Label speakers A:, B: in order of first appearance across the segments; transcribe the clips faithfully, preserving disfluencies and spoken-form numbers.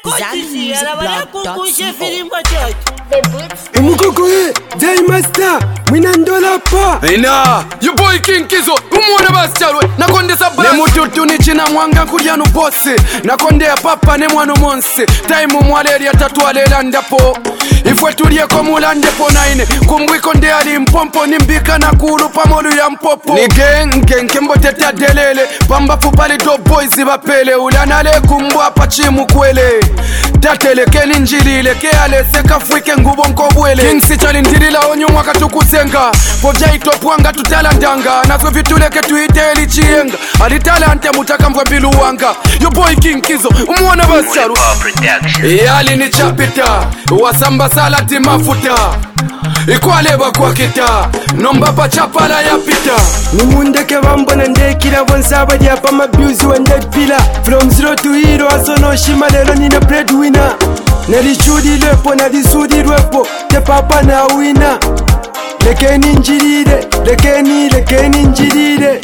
A: Umukoko e, Jay Master, mwina ndola pa
B: Ina, you boy King Kizo, umuone basi chalwe Nakonde sabasi, ne mututu ni china mwanga kulia nubose Nakonde ya papa ne mwano monse Time umwaleri ya tatu alela po Ifwe tulie komulande po naine Kumwiko nde ali mpompo ni mbika na kuru pamolu ya mpopo Ni gen, gen, kembo tete delele Pamba fupali do boys ibapele Ulanale kumbwa pachimu kwele Tatele ke ninjilile ke ale seka fwike ngubo nkobwele King si chali ndirila onyo mwaka tukusenga Povja itopwanga tutalandanga Naswe vituleke tuiteli chienga Alitalante mutaka mvambilu wanga Yo boy King Kizo umuona basaru Yali ni chapita Wasamba salati mafuta Ikwaleba kwa kita Nomba pa chapala ya pita
A: Numundeke bambona ndekira bonsaba diapa mabuzi wa dead pillar From zero to hero asono shima lelo nina breadwinner Nalichudi lepo nalisudi lwepo Te papa na wina Lekeni njiride Lekeni lekeni njiride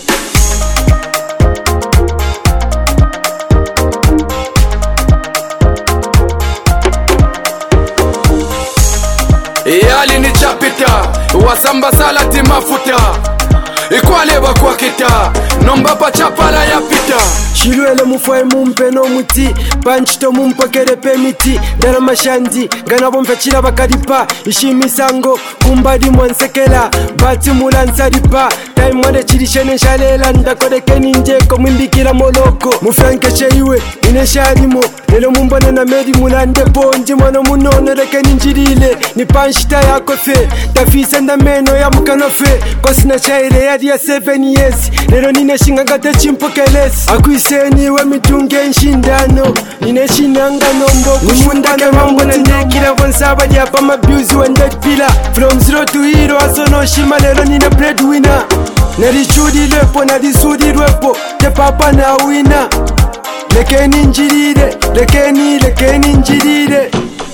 B: Yali ni chapita Wasamba salati mafuta Ikwaleba kwa kita Nomba pa chapala ya pita
A: Shilwele mufwe mumpe no muti Panchito mumpokere pe miti Dara mashandi Gana bomfe chila bakadipa Ishimisango Kumbadi mwansekela Bati mulansaripa Time mwade chilishene shalela Ndakode ninjeko mwimbikila moloko Mufranke cheiwe Ine sharimo Lelo mumbone na meri mulande ponji Mwano munone reke ninjirile Ni panchita yako fe Tafisa nda meno ya mukanofe Kosina shaire ya dia seven years Lelo nine shingangate chimpokelesi Akuiseni we mitunge nshindano Nine shinanga nombo Kumundake mambo na ndekira Vonsaba diapa mabuzi wa dead pillar From zero to hero asono shima lelo nine breadwinner Nalichudi lepo nalisudi lwepo Te papa na wina Lekeni njiride Lekeni lekeni njiride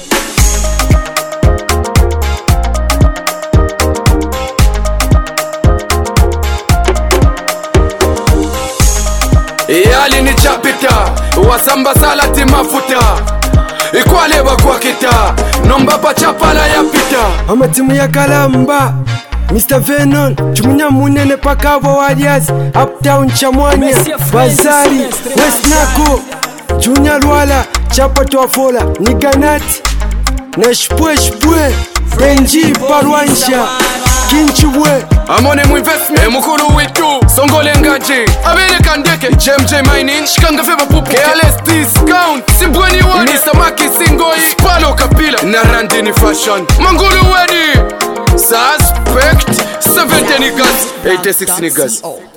B: Yali ni chapita Wasamba salati mafuta Ikwaleba kwa kita Nomba pa chapala ya pita
A: Amatimu ya kalamba Mister Venon Chumunya munene pakabo walias Uptown Chamwanya Bazari West Nako Junior Lwala Chapa Tuafola Niganati Nashpwe shpwe Benji Parwansha Kinchubwe
B: Amone mu investment Mukuru witu Songole ngaji Abele kandeke J M J Mining Shikanga feba pupu K L S Discount Simbweni wani Mister Maki Singoi Spalo Kapila Narandini Fashion Mangulu wedi Suspect seventy niggas eighty-six niggas